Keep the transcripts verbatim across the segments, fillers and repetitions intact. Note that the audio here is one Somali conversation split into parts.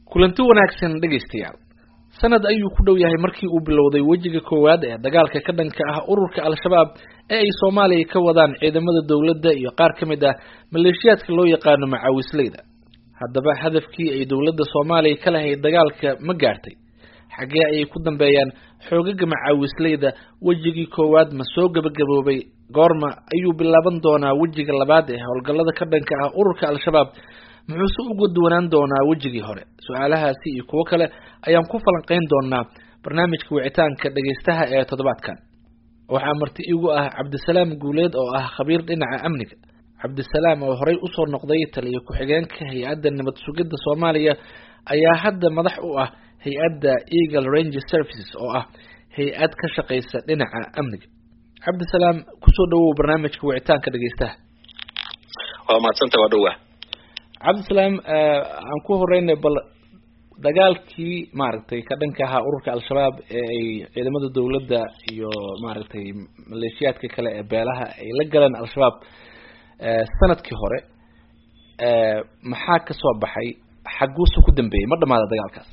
kulanti wanaagsan dhageystayaal sanad ayuu ku dhow yahay markii uu bilowday wajiga koowaad ee dagaalka ka dhanka ah ururka al-shabaab ee ay Soomaaliya ka wadaan ciidamada dawladda iyo qaar kamid ah maleeshiyaadka loo yaqaan macaawisleyda haddaba hadafkii ay dawladda Soomaaliya ka lahayd dagaalka ma gaartay xagee ay ku dambeeyaan xoogaga macaawisleyda wajigii koowaad ma soo gabagaboobay goorma ayuu bilaaban doonaa wajiga labaad ee howlgallada ka dhanka ah ururka al-shabaab muxuu ugu duwanaan doonaa wajigii hore su'aalahaasi iyo kuwa kale ayaan ku falanqeyn doonaa barnaamijka wicitaanka dhageystaha ee toddobaadkan waxaa marti igu ah Cabdisalaam Guuleed oo ah khabiir dhinaca amniga Cabdisalaam oo horey u soo noqday taliye ku-xigeenka hay'adda nabad sugidda Soomaaliya ayaa hadda madax u ah hay'adda Eagle Range Services oo ah hay'ad ka shaqeysa dhinaca amniga Cabdisalaam ku soo dhawow barnaamijka wicitaanka dhageystaha waa maadsantahay waa dhawaa Cabdisalaam aan ku horeynay bal dagaalkii maaragtay ka dhanka ah ururka al-shabaab ee ay ciidamada dawladda iyo maaragtay maleeshiyaadka kale ee beelaha ay la galeen al-shabaab sanadkii hore maxaa ka soo baxay xaguusu ku dambeeyay ma dhamaada dagaalkaas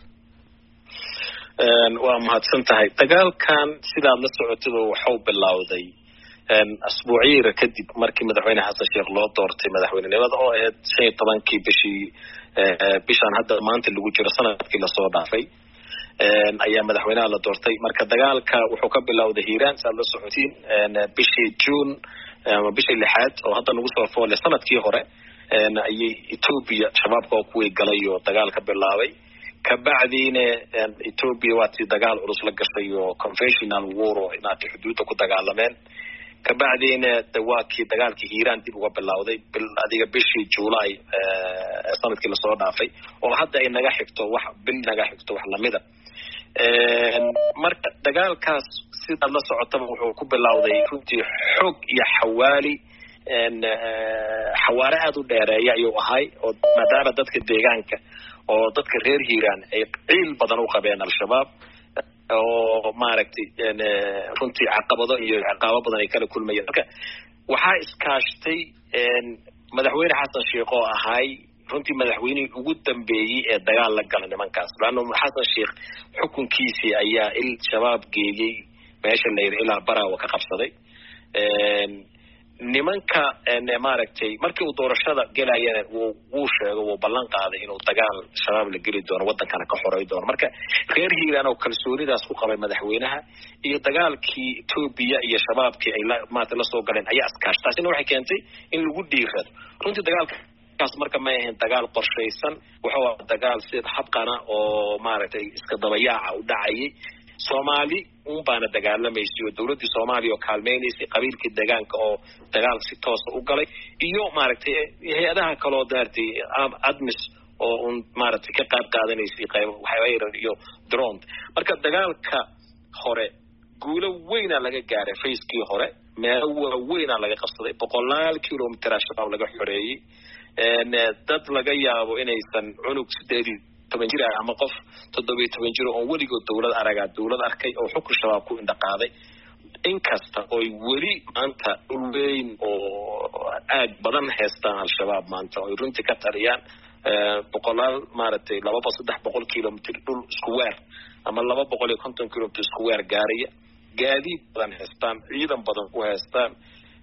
een waa mahadsantahay dagaalkan sidaad la socotay wuxuu bilowday asbuuciira kadib markii madaxweyne xasan sheekh loo doortay madaxweynenimada oo ahayd shan iyo tobankii bishii bishan hadda maanta lagu jiro sanadkii la soo dhaafay ayaa madaxweynaha la doortay marka dagaalka wuxuu ka bilowday Hiiraan saad la socotiin bishii June ama bishii lixaad oo hadda lagu soo foolay sanadkii hore ayay Ethiopia shabaabka oo kuwii galay oo dagaal ka bilaabay kabacdiina Ethiopia waa tii dagaal culus la gashay oo conventional war oo inaad xuduudda ku dagaalameen kabacdiina dawaakii dagaalkii Hiiraan dib uga bilowday bil adiga bishii July ee sanadkii la soo dhaafay oo hadda ay naga xigto wax bil naga xigto wax lamida ee marka dagaalkaas sida la socotaba wuxuu ku bilowday runtii xoog iyo xawaali een xawaare aad u dheereeya ayuu ahay oo maadaama dadka deegaanka oo dadka reer Hiiraan ay ciil badan u qabeen al-shabaab oo maaragtay een runtii caqabado iyo caqabado badan ay kala kulmayeen marka waxa iskaashtay een madaxweyne xasan sheekh oo ahay runtii madaxweynihii ugu dambeeyay ee dagaal la galay nimankaas laano xasan sheekh xukunkiisii ayaa il shabaab geeyay meesha la yiraahdo ilaa Baraawo ka qabsaday een nimanka een maaragtay markii uu doorashada galayeen uu uu sheegay uu ballan qaaday inuu dagaal shabaab la gali doono wadankana ka xoreey doono marka reer Hiiraan oo kalsoonidaas ku qabay madaxweynaha iyo dagaalkii Ethiopia iyo shabaabkii ay maanta la soo galeen ayaa iskaashtaasina waxay keentay in lagu dhiirado runtii dagaalka kaas marka ma ahayn dagaal qorsheysan wuxuu ahaa dagaal sid habqana oo maaragtay iska dabayaaca u dhacayay Soomaali un baana dagaalamayay oo dawladda Soomaaliya oo kaalmeynaysay qabiilkii deegaanka oo dagaal si toos ah u galay iyo maaragtay hay'adaha kale oo daartay admis oo un maaragtay ka qayb qaadanaysay qayb waxay iyo drone marka dagaalka hore guulo weyn laga gaaray fayskii hore meel weyn laga qabsaday boqolaal kiiloomitir shabaab laga xoreeyay een dad laga yaabo inaysan cunug sideed toban jir ama qof toddoba iyo toban jir oo weligood dawlad araga dawlad arkay oo xukun shabaab ku indhaqaaday inkasta oo weli maanta weyn oo aad badan heestaan al-shabaab maanta oo runtii ka tariyaan boqolaal maaragtay laba boqol saddex boqol kiiloomitir dhul isku weer ama laba boqol iyo konton kiiloomitir isku weer gaaraya gaadiid badan heestaan ciidan badan ku heestaan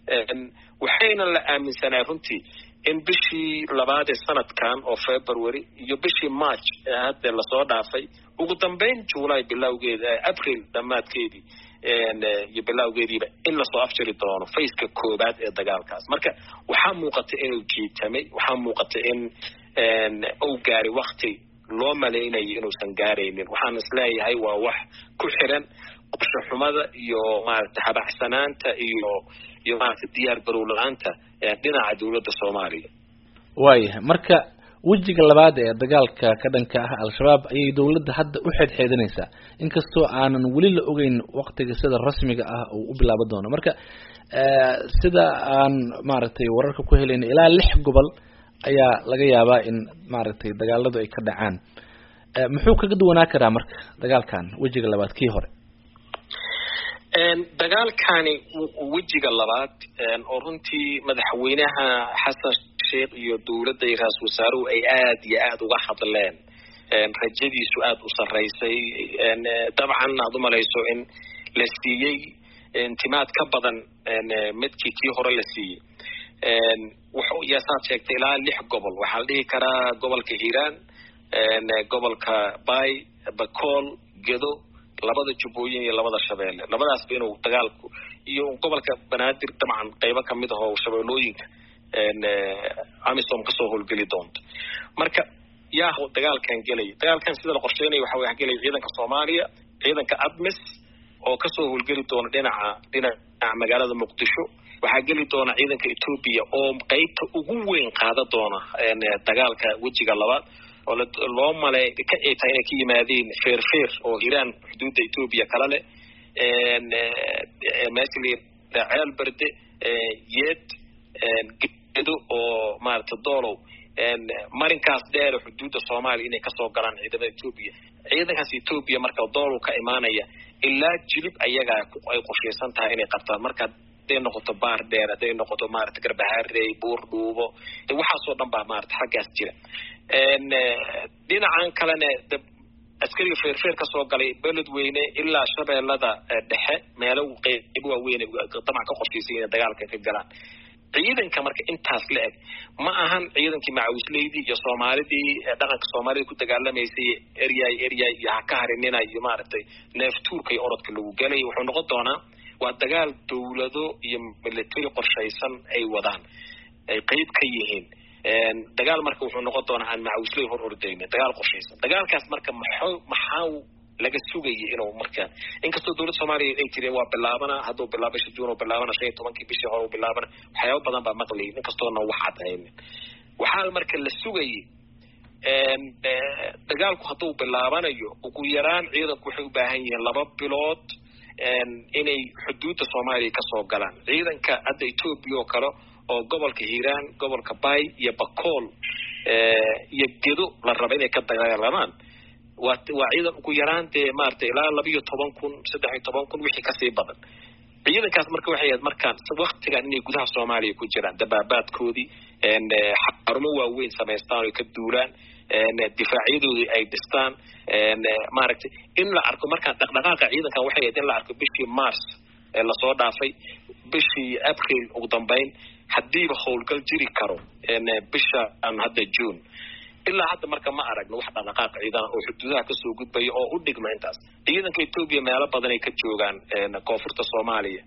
waxayna la aaminsanaa runtii in bishii labaad ee sanadkan oo February iyo bishii March hadda la soo dhaafay ugu dambeyn July bilowgeeda April dhamaadkeedii een iyo bilowgeediiba in la soo afjari doono fayska koobaad ee dagaalkaas marka waxa muuqata inuu jiitamay waxa muuqata in een uu gaari waqti loo maleynayay inuu san gaaraynin waxaan isleeyahay waa wax ku xiran qorshe xumada iyo maaragtay habacsanaanta iyo iyo maaragtay diyaar garow la'aanta dhinaca dawladda Soomaaliya waayahay marka wajiga labaad ee dagaalka ka dhanka ah al-shabaab ayay dawladda hadda u xidhxidinaysaa inkastoo aanan weli la ogeyn waqtiga sida rasmiga ah oo u bilaaban doono marka sida aan maaragtay wararka ku helayna ilaa lix gobol ayaa laga yaabaa in maaragtay dagaaladu ay ka dhacaan muxuu kaga duwanaa karaa marka dagaalkan wajiga labaad kii hore een dagaalkani wajiga labaad een oo runtii madaxweynaha xasan sheekh iyo dawladda iyo ra'iisul wasaaruhu ay aad iyo aad uga hadleen rajadiisu aad u sarreysay dabcan aad u malayso in la siiyey intimaad ka badan midkii kii hore la siiyey wuxuu yaasaad sheegtay ilaa lix gobol waxaa la dhihi karaa gobolka hiiraan gobolka bay bakool gedo labada jubbooyin iyo labada shabeelle labadaasba inuu dagaalku iyo gobolka banaadir dabcan qaybo kamid ah oo shabeellooyinka amisom kasoo howlgeli doonto marka yaa dagaalkan gelay dagaalkan sida la qorsheynayo waxa way gelay ciidanka Soomaaliya ciidanka admis oo kasoo howlgeli doona dhinaca dhinaca magaalada Muqdisho waxaa geli doona ciidanka Ethiopia oo qaybta ugu weyn qaada doona dagaalka wajiga labaad oo loo malay ka ay tahay inay ka yimaadeen feer feer oo Iran xuduudda Ethiopia kala leh مثلي عيال برد يد جدو أو مارت دولو مارين كاس دير حدود الصومال إني كسر قران عيدا إثيوبيا عيدا كاس إثيوبيا مركز دولو كإيمانية إلا جلب أيجا أي قشيسان تها إني قطع مركز دين نقطة بار دير دين نقطة مارت كربهار ري بور دوبو وحصو نبى مارت حاجة سجرة إن دين عن كلنا askari feer feer ka soo galay beled weyne ilaa shabeellada dhexe meelo qayb waaweyn dabcan ka qorsheysay dagaalka ka galaan ciidanka marka intaas la eg ma ahan ciidankii macawisleydii iyo Soomaalidii dhaqanka Soomaalida ku dagaalameysay area area iyo ka harinina iyo maartay neef tuurka iyo orodka lagu galay wuxuu noqon doonaa waa dagaal dawlado iyo military qorsheysan ay wadaan ay qayb ka yihiin dagaal marka wuxuu noqon doonaa aan macawisley hor ordayna dagaal qorsheysan dagaalkaas marka maxaa maxaa laga sugayay inuu marka inkastoo dawladda Soomaaliya ay tireen waa bilaabana haduu bilaabay Juun oo bilaabana shan iyo tobankii bishii hore oo bilaabana waxyaabo badan baa maqlay inkastoo na wax cadayn waxa marka la sugayay een dagaalku haduu bilaabanayo ugu yaraan ciidanku waxay u baahan yihiin laba bilood een inay xuduudda Soomaaliya ka soo galaan ciidanka hadda Ethiopia oo kale oo gobolka Hiiraan gobolka Bay iyo Bakool ee iyo Gedo la rabo inay ka dagaalamaan waa waa ciidan ugu yaraantay maartay ilaa laba iyo toban kun saddex iyo toban kun wixii ka sii badan ciidankaas marka waxay ahayd markaan waqtigan inay gudaha Soomaaliya ku jiraan dabaabaadkoodii een xarumo waaweyn sameystaan oo ka duulaan een difaacyadoodu ay dhistaan een maartay in la arko markaan dhaqdhaqaaqa ciidankan waxay ahayd in la arko bishii Mars ee la soo dhaafay bishii April ugu dambeyn hadii ba howlgal jiri karo een bisha aan hadda June ilaa hadda marka ma aragno wax dhaqdhaqaaq ciidan oo xuduudaha ka soo gudbay oo u dhigma intaas ciidanka Ethiopia meelo badan ay ka joogaan een koonfurta Soomaaliya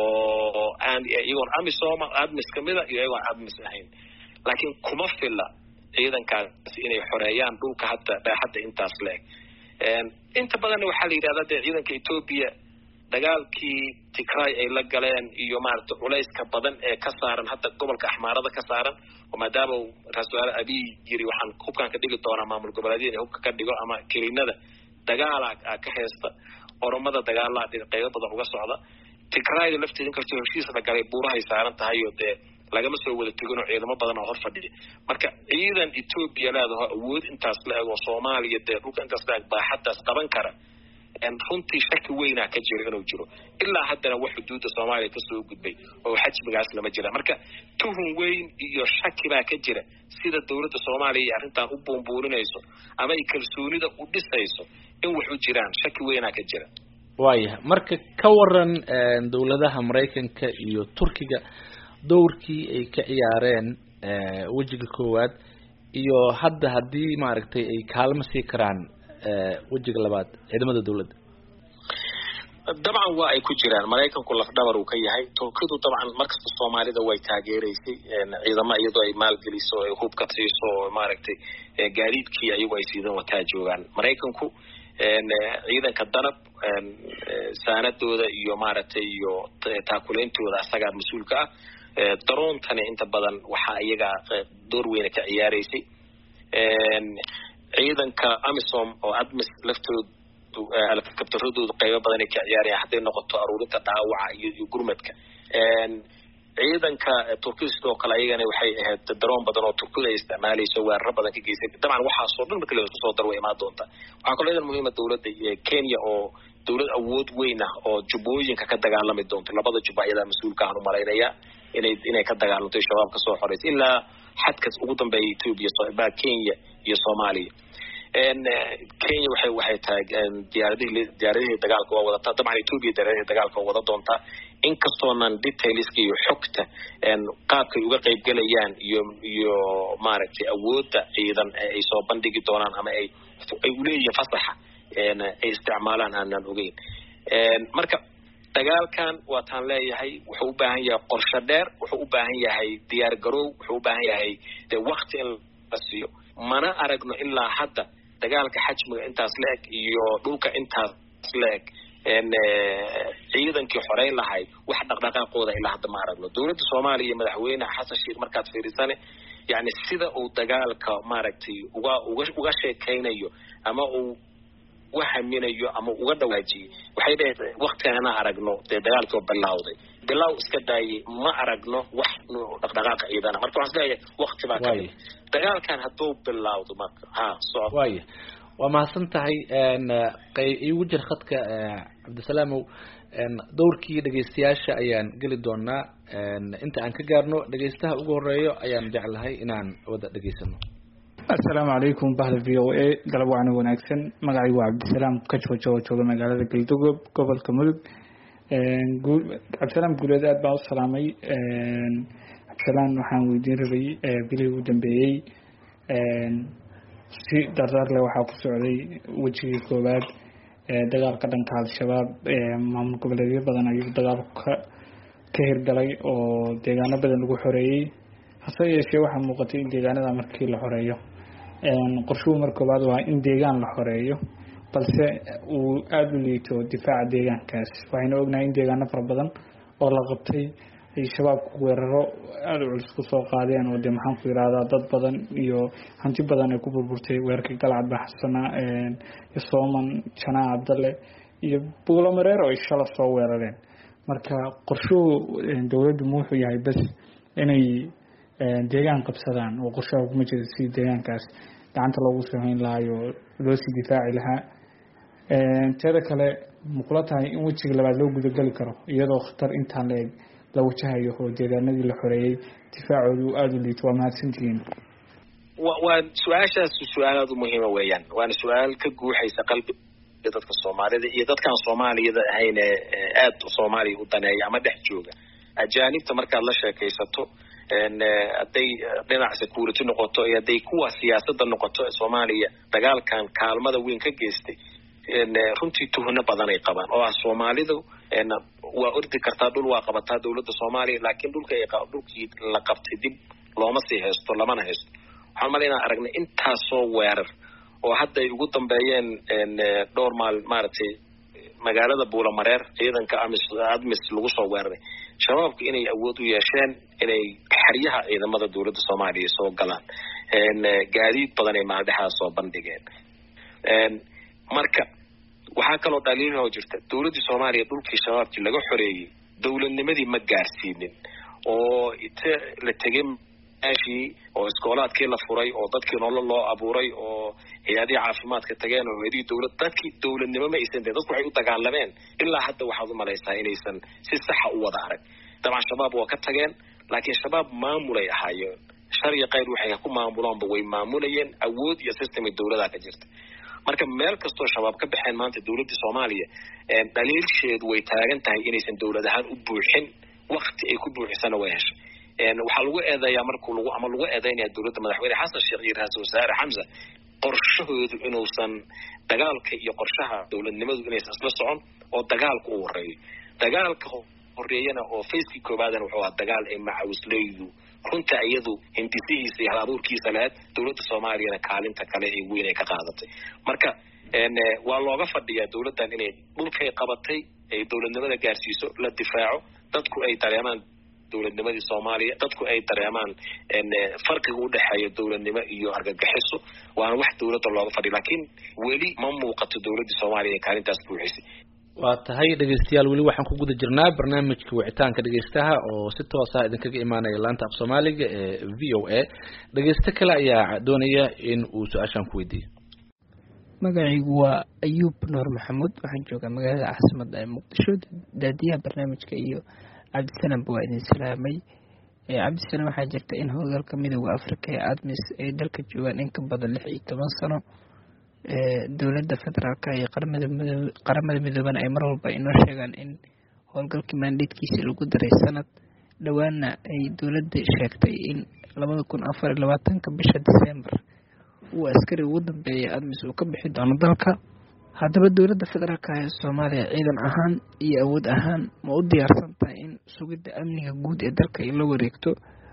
oo aan iyagoon amisom admis kamida iyo iyagoon admis ahayn laakiin kuma filla ciidankaas inay xoreeyaan dhulka hadda baaxadda intaas leeg een inta badan waxa la yiraahdaa ciidanka Ethiopia dagaalkii Tigray ay la galeen iyo maarta culayska badan ee ka saaran hadda gobolka Axmaarada ka saaran oo maadaama rasuul Abiy yiri waxaan hubkan ka dhigi doonaa maamul goboleedyada hubka ka dhigo ama kiriinada dagaala ka heesta oromada dagaalada qayb badan uga socda Tigray lafteedin karto heshiis la galay buurahay saaran tahay oo de laga soo wada tagano ciidamo badan oo hor fadhiya marka ciidan Ethiopia leedahay awood intaas la eego Soomaaliya de dhulka intaas la baaxadaas qaban kara en runtii shaki weyn ka jiro inuu jiro ilaa haddana wax xuduudda Soomaaliya ka soo gudbay oo xajmigaas lama jira marka tuhun weyn iyo shaki baa ka jira sida dawladda Soomaaliya arrintan u boomboonayso ama ay kalsoonida u dhisayso in wax u jiraan shaki weyn ka jira waaya marka ka waran dawladaha Mareykanka iyo Turkiga doorkii ay ka ciyaareen wajiga koowaad iyo hadda hadii maaragtay ay kaalmo sii karaan wajiga labaad ciidamada dawladda dabcan waa ay ku jiraan Mareykanku laf dhabar uu ka yahay Turkidu dabcan markasta Soomaalida way taageereysay ciidamada iyadoo ay maal geliso ay hubka siiso maaragtay gaariidkii ayagu ay siidan wataa joogaan Mareykanku ciidanka danab saanadooda iyo maaragtay iyo taakuleentooda asaga mas'uulka ah daroontana inta badan waxa iyaga door weyn ka ciyaareysay ciidanka amisom oo admis laftooda alkabtaradooda qaybo badan ay ka ciyaarayaan haday noqoto aruurinta dhaawaca iyo gurmadka een ciidanka Turkiga oo kale ayagana waxay ahayd daroon badan oo Turkiga isticmaalayso weerar badan ka geysay dabcan waxa soo dhan markii la soo daro imaan doonta waxa kale oo muhiim ah dawladda Kenya oo dawlad awood weyn ah oo jubbooyinka ka dagaalamay doonto labada jubbaayada mas'uulka ah Mareynaya inay inay ka dagaalanto shabaab ka soo xoreysay ilaa xadka ugu dambeeyay Ethiopia Soomaaliya Kenya iyo Soomaaliya een Kenya waxay waxay tahay diyaaradii diyaaradii dagaalka waa wadata dabcan Ethiopia diyaaradii dagaalka wada doonta inkastoo nan details iyo xogta een qaabkay uga qayb galayaan iyo iyo maaragtay awoodda ciidan ay soo bandhigi doonaan ama ay ay u leeyihiin fasaxa een ay isticmaalaan aanan ogeyn een marka dagaalkan waa taan leeyahay wuxuu u baahan yahay qorshe dheer wuxuu u baahan yahay diyaar garow wuxuu u baahan yahay de waqti in la siiyo mana aragno ilaa hadda dagaalka xajmiga intaas leeg iyo dhulka intaas leeg een ciidankii xoreyn lahayd wax dhaqdhaqaaqooda ilaa hadda ma aragno dowladda Soomaaliya madaxweyne Xasan Sheikh markaad fiirisane yani sida uu dagaalka maaragtay uga uga sheekaynayo ama uu wahaminayo ama uga dhawaajiyay waxay leedahay waqtigan aragno ee dagaalka bilowday bilow iska daayay ma aragno wax dhaqdhaqaaq ciidana marka waxaan leeyahay waqti baa ka dagaalkan haduu bilowdo marka ha soo waay waa mahadsan tahay een qey igu jir khadka Cabdisalaam een doorkii dhageystayaasha ayaan gali doonaa een inta aan ka gaarno dhageystaha ugu horeeyo ayaan jeclahay inaan wada dhageysano السلام عليكم بهذا الفيديو اي قلب وعنا وناكسن مقعي وعبد السلام كشف جوا جوا مقالة قلدوب قبل كمل نقول عبد السلام قول هذا بعض السلامي عبد السلام وحان ويدين ربي بلي ودن بي si dardar leh waxa ku socday wajigii koobaad ee dagaalka dhanka al-shabaab ee maamul goboleedyo badan ayuu dagaalka ka hirgalay oo deegaano badan lagu xoreeyay hase yeeshee waxa muuqatay in deegaanada markii la xoreeyo een qorshuhu markoobaad waa in deegaan la xoreeyo balse uu aad u liito difaaca deegaankaas waxayna ognahay in deegaano fara badan oo la qabtay ay shabaabku weeraro aad u culus ku soo qaadeen oo de maxaan ku yiraahdaa dad badan iyo hanti badan ay ku burburtay weerarkii galcad baxsana een Sooman Jana Abdalle iyo Buulo Mareer oo isha la soo weerareen marka qorshuhu dawladdu wuxuu yahay bas inay deegaan qabsadaan oo qorshaha kuma jiro si deegaankaas gacanta loogu sameyn lahayo loo si difaaci lahaa een tada kale muqla tahay in wajiga labaad loo guda gali karo iyadoo khatar intaan leeg la wajahayo oo deegaanadii la xoreeyay difaacoodu aad u liito waa mahadsantihiin waa su'aashaas su'aalaad muhiim ah weeyaan waana su'aal ka guuxaysa qalbiga dadka Soomaalida iyo dadkan Soomaaliyada ahayn aad Soomaaliya u daneeya ama dhex jooga ajaanibta markaad la sheekaysato een haday dhinaca security noqoto iyo haday kuwa siyaasadda noqoto Soomaaliya dagaalkan kaalmada weyn ka geystay een runtii tuhno badan ay qabaan oo Soomaalidu een waa ordi kartaa dhul waa qabataa dawladda Soomaaliya laakiin dhulka ay dhulkii la qabtay dib looma sii haysto lamana haysto waxaan maleynaa aragnay intaas soo weerar oo hadda ay ugu dambeeyeen een dhowr maal maartay magaalada Buulo Mareer ciidanka amis admis lagu soo weeraray shabaabku inay awood u yeesheen inay xariyaha ciidamada dawladda Soomaaliya soo galaan een gaadiid badan ay maaldaha soo bandhigeen een marka waxa kale oo dhaliil oo jirta dawladda Soomaaliya dhulkii shabaabkii laga xoreeyay dawladnimadii ma gaarsiinin oo inta la tagay ashi oo iskoolaadkii la furay oo dadkii nolol loo abuuray oo hay'adaha caafimaadka tageen oo weedii dawlad dadkii dawladnimo ma aysan dadku waxay u dagaalameen ilaa hadda waxaad u malaysaa inaysan si sax u wada arag dabcan shabaab waa ka tageen laakiin shabaab maamulay ahaayeen shariic qayb waxay ku maamulaan way maamulayeen awood iyo system dawladda ka jirta marka meel kasto shabaab ka baxeen maanta dawladda Soomaaliya ee dhaliilsheedu way taagan tahay inaysan dawladahan u buuxin waqti ay ku buuxisana way heshay een waxa lagu eedeeyaa markuu lagu ama lagu eedeynaya dawladda madaxweyne Xasan Sheikh iyo ra'iisul wasaare Xamza qorshahoodu inuusan dagaalka iyo qorshaha dawladnimadu inaysan isla socon oo dagaalku u horeeyo dagaalka horeeyana oo facekii koobaadana wuxuu ahaa dagaal ay macawisleeyu runta iyadu hindisihiisa iyo halabuurkiisa lahayd dawladda Soomaaliyana kaalinta kale ee weyn ay ka qaadatay marka een waa looga fadhiyaa dawladdan inay dhulkay qabatay ay dawladnimada gaarsiiso la difaaco dadku ay dareemaan dawladnimadii Soomaaliya dadku ay dareemaan in farqiga u dhaxeeyo dawladnimo iyo argagixiso waana wax dawladda looga fadhiyo laakiin weli ma muuqato dawladda Soomaaliya ee kaalintaas buuxisay waa tahay dhageystayaal weli waxaan ku guda jirnaa barnaamijka wicitaanka dhageystaha oo si toos ah idinkaga imaanaya laanta af Soomaaliga ee V O A dhageysta kale ayaa doonaya in uu su'aashan ku weydiiyo magacaygu waa Ayub Noor Maxamuud waxaan joogaa magaalada caasimadda ee Muqdisho daadiyaha barnaamijka iyo Cabdisalaam waa idin salaamay ee Cabdisalaam waxa jirta in howlgalka midowga Afrika ee ADMIS ay dalka joogaan in ka badan lix iyo toban sano dowladda federaalka iyo qaramada midoob qaramada midoobana ay mar walba inoo sheegaan in howlgalkii mandatekiisi lagu daray sanad dhowaana ay dowladda sheegtay in labada kun afar iyo labaatanka bisha December uu askari ugu dambeeyay admis uu ka bixi doono dalka. haddaba dowladda federaalka ee Soomaaliya ciidan ahaan iyo awood ahaan ma u diyaarsan tahay in sugidda amniga guud ee dalka ay la wareegto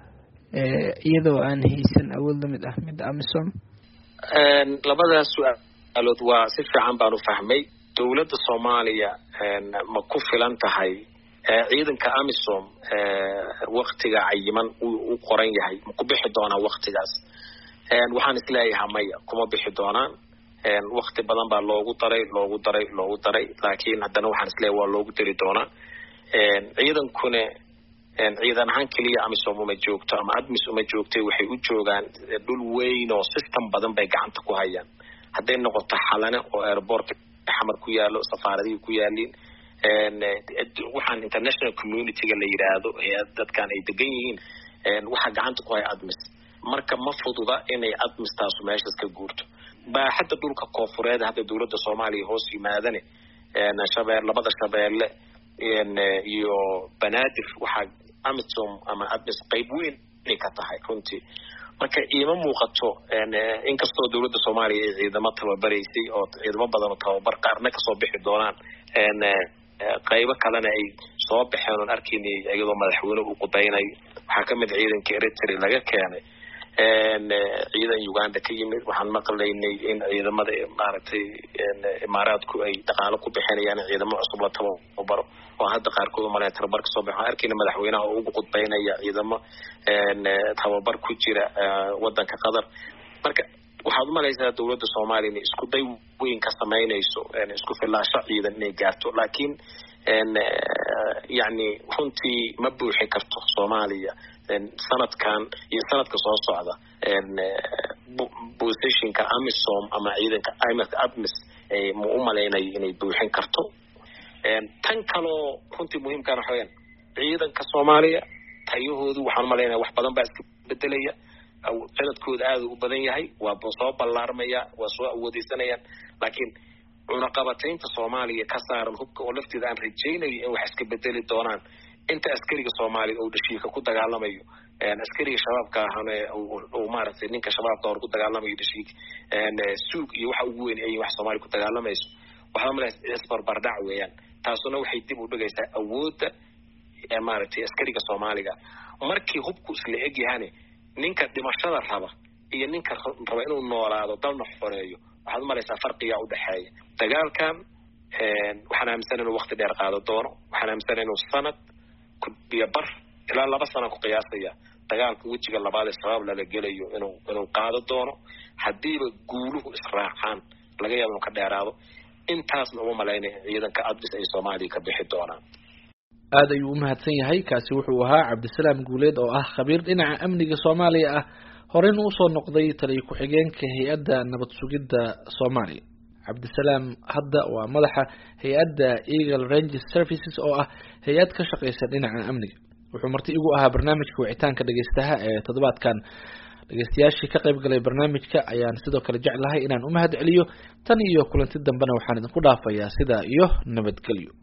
iyadoo aan haysan awood la mid ah mid AMISOM? labadaas su'aalood waa si fiican baan u fahmay. dowladda Soomaaliya ma ku filan tahay ciidanka AMISOM waqtiga cayiman uu qoran yahay ma ku bixi doonaa waqtigaas? waxaan isleeyahay maya, kuma bixi doonaan. waqti badan baa loogu daray loogu daray loogu daray laakiin haddana waxaan isleeyahay waa loogu dari doonaa. ciidankuna ciidan ahaan keliya AMISOM uma joogto ama admis uma joogtay, waxay u joogaan dhul weyn oo system badan bay gacanta ku hayaan. hadday noqoto xalane oo airport xamar ku yaalo, safaaradihii ku yaaliin, waxaan international community-ga la yiraahdo ee dadkan ay degan yihiin waxa gacanta ku haya admis. marka ma fududa inay admis taasu meeshaas ka guurto. baaxadda dhulka koonfureed hadda dowladda Soomaaliya hoos yimaadane shabeel labada shabeelle iyo banaadir waxaa AMISOM ama admis qayb weyn inay ka tahay runtii. marka iima muuqato inkastoo dowladda Soomaaliya ay ciidamo tababaraysay oo ciidamo badan oo tababar qaarna kasoo bixi doonaan qaybo kalena ay soo baxeen oon arkaynay iyadoo madaxweyne uu qudaynayo. waxaa kamid ciidanka Eritrea laga keenay, ciidan Uganda ka yimid. waxaan maqlaynay in ciidamada maaragtay imaaraadku ay dhaqaalo ku bixinayaan ciidamo cusub la tababaro oo hadda qaarkood maray tababar ka soo baxay. waxaan arkaynay madaxweynaha oo ugu qudbaynaya ciidamo tababar ku jira wadanka Qatar. marka waxaad u malaysaa dowladda Soomaaliya inay isku day weyn ka samaynayso isku filaasho ciidan inay gaarto, laakiin yani runtii ma buuxi karto Soomaaliya sanadkan iyo sanadka soo socda positionka AMISOM ama ciidanka admis ma u malaynayo inay buuxin karto. tan kaloo runtii muhiimkaan waxa weyaan ciidanka Soomaaliya tayahoodu waxaan umalaynaya wax badan baa iska bedelaya. ciidadkooda aad u badan yahay, waa soo ballaarmaya, waa soo awoodeysanayaan, laakiin cunaqabataynta Soomaaliya ka saaran hubka oo lafteeda aan rajaynayo in wax iska bedeli doonaan inta askariga Soomaaliya uu dhashiika ku dagaalamayo. askariga shabaabka ahana uu maaragtay ninka shabaabka hor ku dagaalamayo dhashiika suuq iyo waxa ugu weyn ay wax Soomaaliya ku dagaalamayso waxa ma leeyahay isbarbar dhac weeyaan. taasuna waxay dib u dhigaysaa awoodda maaragtay askariga Soomaaliga. markii hubku isla eg yahay ninka dhimashada raba iyo ninka raba inuu noolaado dalna xoreeyo waxaad u malaysaa farqiga u dhaxeeya. dagaalkan waxaan aaminsan inuu waqti dheer qaado doono, waxaan aaminsan inuu sanad ku biyo bar ilaa laba sano ku qiyaasaya dagaalka wejiga labaad ee shabaab lala gelayo inuu inuu qaado doono. haddiiba guuluhu israacaan laga yaabo inuu ka dheeraado. intaasna uma malaynaya ciidanka admis ay Soomaaliya ka bixi doonaan. aad ayuu u mahadsan yahay. kaasi wuxuu ahaa Cabdisalaam Guuleed oo ah khabiir dhinaca amniga Soomaaliya ah, horeyna u soo noqday taliye ku-xigeenka hay'adda nabad sugidda Soomaaliya. Cabdisalaam hadda waa madaxa hay'adda Eagle Range Services oo ah hay'ad ka shaqeysa dhinaca amniga. wuxuu marti igu ahaa barnaamijka wicitaanka dhageystaha ee toddobaadkan. dhageystayaashii ka qayb galay barnaamijka ayaan sidoo kale jeclahay inaan u mahad celiyo. tan iyo kulanti dambena waxaan idinku dhaafayaa sidaa iyo nabadgelyo.